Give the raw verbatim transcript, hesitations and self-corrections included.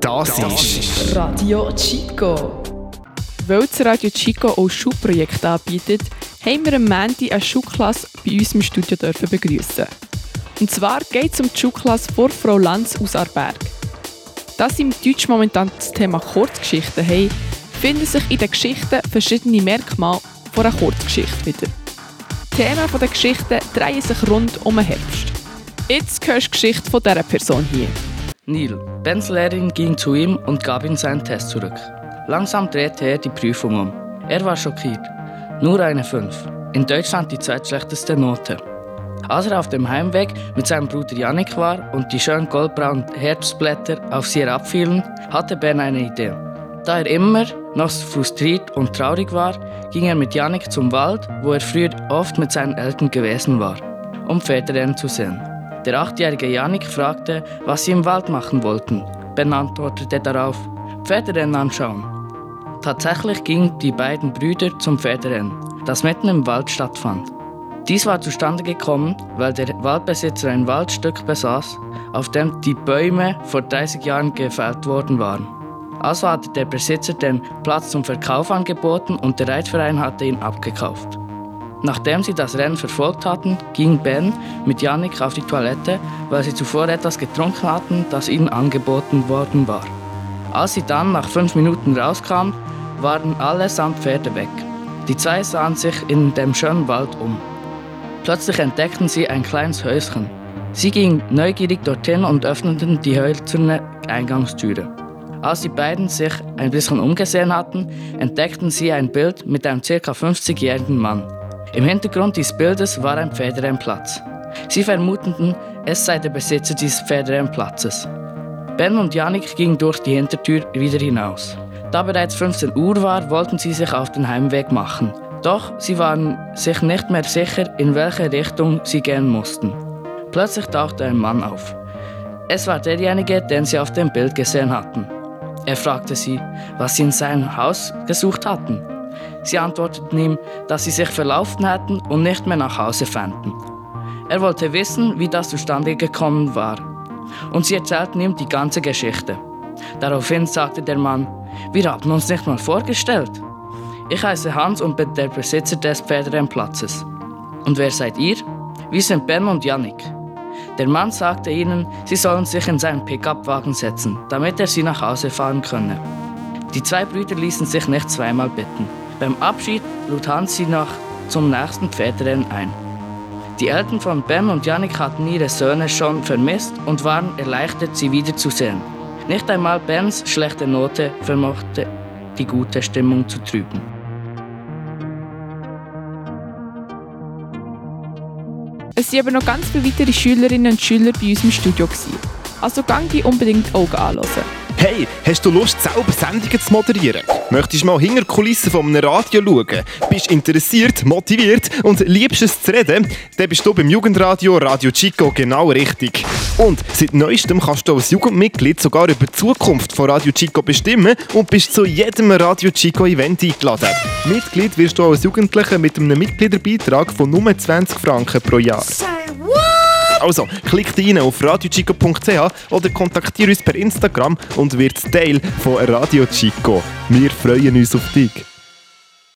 Das ist Radio Chico. Weil das Radio Chico auch Schulprojekte anbietet, haben wir am Montag eine Schulklasse bei uns im Studio begrüßen. Und zwar geht es um die Schulklasse vor Frau Lanz aus Aarberg. Da sie im Deutsch momentan das Thema Kurzgeschichten haben, finden sich in den Geschichten verschiedene Merkmale von einer Kurzgeschichte wieder. Die Themen der Geschichten drehen sich rund um den Herbst. Jetzt hörst du die Geschichte von dieser Person hier. Neil. Bens Lehrerin ging zu ihm und gab ihm seinen Test zurück. Langsam drehte er die Prüfung um. Er war schockiert. Nur eine fünf. In Deutschland die zweitschlechteste Note. Als er auf dem Heimweg mit seinem Bruder Jannik war und die schönen goldbraunen Herbstblätter auf sie herabfielen, hatte Ben eine Idee. Da er immer noch frustriert und traurig war, ging er mit Jannik zum Wald, wo er früher oft mit seinen Eltern gewesen war, um Pferderennen zu sehen. Der achtjährige Jannik fragte, was sie im Wald machen wollten. Ben antwortete darauf, Pferderennen anschauen. Tatsächlich gingen die beiden Brüder zum Pferderennen, das mitten im Wald stattfand. Dies war zustande gekommen, weil der Waldbesitzer ein Waldstück besaß, auf dem die Bäume vor dreißig Jahren gefällt worden waren. Also hatte der Besitzer den Platz zum Verkauf angeboten und der Reitverein hatte ihn abgekauft. Nachdem sie das Rennen verfolgt hatten, ging Ben mit Jannik auf die Toilette, weil sie zuvor etwas getrunken hatten, das ihnen angeboten worden war. Als sie dann nach fünf Minuten rauskamen, waren allesamt Pferde weg. Die zwei sahen sich in dem schönen Wald um. Plötzlich entdeckten sie ein kleines Häuschen. Sie gingen neugierig dorthin und öffneten die hölzerne Eingangstüre. Als die beiden sich ein bisschen umgesehen hatten, entdeckten sie ein Bild mit einem ca. fünfzigjährigen Mann. Im Hintergrund dieses Bildes war ein Pferderennplatz. Sie vermuteten, es sei der Besitzer dieses Pferderennplatzes. Ben und Jannik gingen durch die Hintertür wieder hinaus. Da bereits fünfzehn Uhr war, wollten sie sich auf den Heimweg machen. Doch sie waren sich nicht mehr sicher, in welche Richtung sie gehen mussten. Plötzlich tauchte ein Mann auf. Es war derjenige, den sie auf dem Bild gesehen hatten. Er fragte sie, was sie in seinem Haus gesucht hatten. Sie antworteten ihm, dass sie sich verlaufen hätten und nicht mehr nach Hause fänden. Er wollte wissen, wie das zustande gekommen war. Und sie erzählten ihm die ganze Geschichte. Daraufhin sagte der Mann, wir haben uns nicht mal vorgestellt. Ich heiße Hans und bin der Besitzer des Pferderennplatzes. Und wer seid ihr? Wir sind Ben und Jannik. Der Mann sagte ihnen, sie sollen sich in seinen Pickup-Wagen setzen, damit er sie nach Hause fahren könne. Die zwei Brüder ließen sich nicht zweimal bitten. Beim Abschied lud Hans sie noch zum nächsten Pferderennen ein. Die Eltern von Ben und Jannik hatten ihre Söhne schon vermisst und waren erleichtert, sie wiederzusehen. Nicht einmal Bens schlechte Note vermochte die gute Stimmung zu trüben. Es waren aber noch ganz viele weitere Schülerinnen und Schüler bei uns im Studio. Also gang die unbedingt Augen anhören. Hey, hast du Lust, selber Sendungen zu moderieren? Möchtest du mal hinter die Kulissen von einem Radio schauen? Bist interessiert, motiviert und liebst es zu reden? Dann bist du beim Jugendradio Radio Chico genau richtig. Und seit neuestem kannst du als Jugendmitglied sogar über die Zukunft von Radio Chico bestimmen und bist zu jedem Radio Chico Event eingeladen. Mitglied wirst du als Jugendlicher mit einem Mitgliederbeitrag von nur zwanzig Franken pro Jahr. Also, klick rein auf radiochico punkt c h oder kontaktiere uns per Instagram und wird Teil von Radio Chico. Wir freuen uns auf dich.